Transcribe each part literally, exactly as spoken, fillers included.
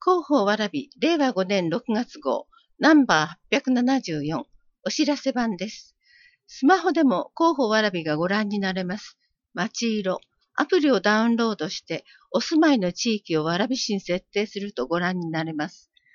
広報わらびれいわごねんろくがつ号ナンバーはっぴゃくななじゅうよんお知らせ版です。スマホでも広報わらびがご覧になれます。街色、アプリをダウンロードしてお住まいの地域をわらび市に設定するとご覧になれます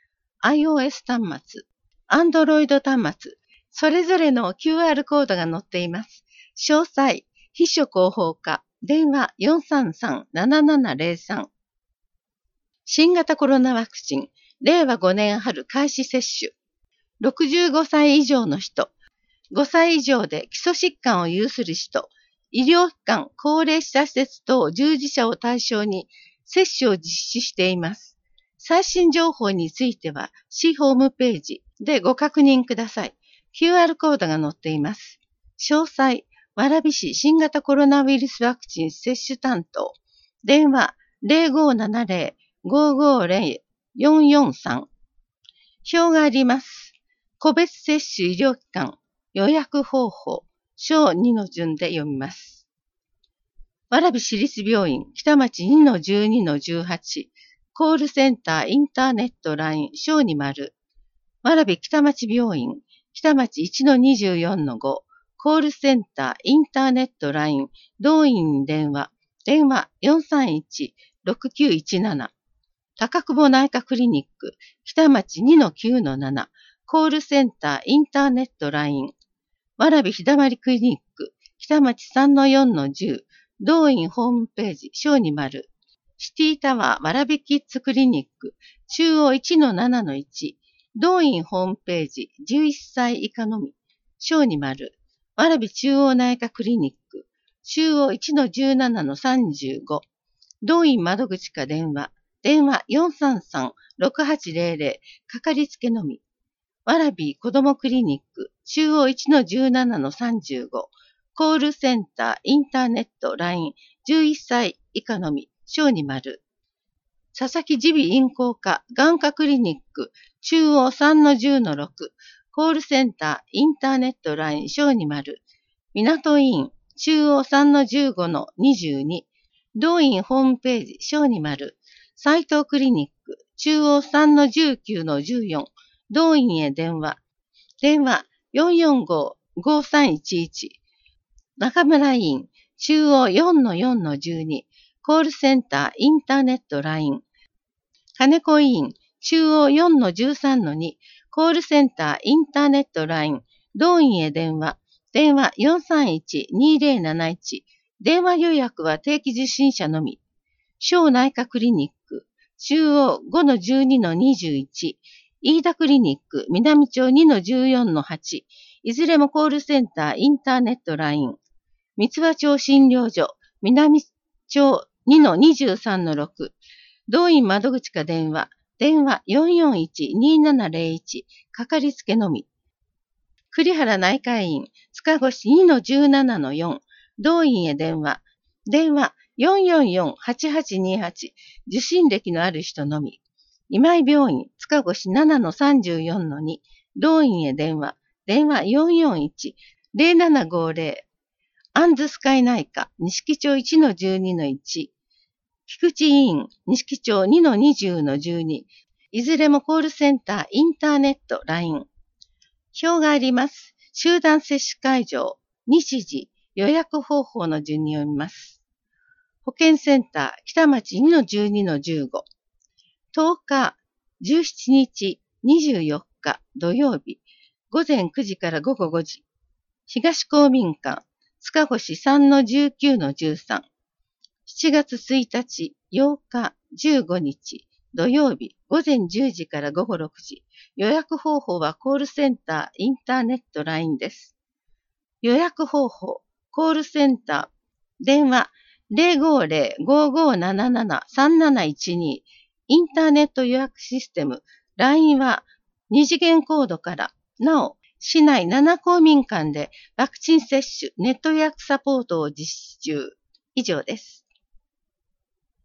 。iOS 端末、Android 端末、それぞれの キューアール コードが載っています。詳細、秘書広報課、電話 よんさんさんななななゼロさん。新型コロナワクチン、れいわごねん春開始接種。ろくじゅうごさい以上の人、ごさい以上で基礎疾患を有する人、医療機関、高齢者施設等従事者を対象に接種を実施しています。最新情報については、市ホームページでご確認ください。キューアール コードが載っています。詳細、蕨市新型コロナウイルスワクチン接種担当、電話 ゼロごーななゼロ ごーごーゼロ よんよんさん。表があります。個別接種医療機関、予約方法、小にの順で読みます。蕨市立病院、北町 にのじゅうにのじゅうはち、コールセンター、インターネット、ライン、小に丸。蕨北町病院、北町 いちのにじゅうよんのご、コールセンター、インターネット、ライン、同院に電話、電話 よんさんいちろくきゅういちなな。高久保内科クリニック、北町 にのきゅうのなな、コールセンター、インターネット、ライン、蕨日だまりクリニック、北町 さんのよんのじゅう、同院ホームページ、小に丸、シティタワー、蕨キッズクリニック、中央 いちのななのいち、同院ホームページ、じゅういっさい以下のみ、小に丸、蕨中央内科クリニック、中央 いちのじゅうななのさんじゅうご、同院窓口か電話、電話 よんさんさんろくはちゼロゼロ、かかりつけのみ。蕨子どもクリニック、中央 いちのじゅうななのさんじゅうご、コールセンター、インターネット、ライン、じゅういっさい以下のみ、小に丸。佐々木耳鼻咽喉科、眼科クリニック、中央 さんのじゅうのろく、コールセンター、インターネット、ライン、小に丸。港医院、中央 さんのじゅうごのにじゅうに、同院ホームページ、小に丸。斉藤クリニック、中央 さんのじゅうきゅうのじゅうよん、同院へ電話。電話 よんよんごーごーさんいちいち。中村院、中央 よんのよんのじゅうに、コールセンター、インターネット、ライン。金子院、中央 よんのじゅうさんのに、コールセンター、インターネット、ライン。同院へ電話。電話 よんさんいちにゼロなないち。電話予約は定期受診者のみ。小内科クリニック、中央 ごのじゅうにのにじゅういち、飯田クリニック、南町 にのじゅうよんのはち、いずれもコールセンター、インターネット、ライン、三和町診療所、南町 にのにじゅうさんのろく、同院窓口か電話、電話 よんよんいちにななゼロいち、かかりつけのみ。栗原内科医院、塚越 にのじゅうななのよん、同院へ電話、電話 よんよんよんはちはちにはち、受診歴のある人のみ。今井病院、塚越 ななのさんじゅうよんのに、同院へ電話、電話 よんよんいちゼロななごゼロ、アンズスカイ内科、錦町 いちのじゅうにのいち、菊池医院、錦町 にのにじゅうのじゅうに、いずれもコールセンター、インターネット、ライン。表があります。集団接種会場、日時、予約方法の順に読みます。保健センター、北町 にのじゅうにのじゅうご、とおか、じゅうしちにち、にじゅうよっか土曜日、ごぜんくじからごごごじ、東公民館、塚越 さんのじゅうきゅうのじゅうさん、しちがつついたち、ようか、じゅうごにち、土曜日、ごぜんじゅうじからごごろくじ、予約方法はコールセンター、インターネット、ライン です。予約方法、コールセンター、電話 ゼロごゼロ ごーごーなななな さんなないちに、インターネット予約システム、ライン はに次元コードから、なお、市内なな公民館でワクチン接種ネット予約サポートを実施中。以上です。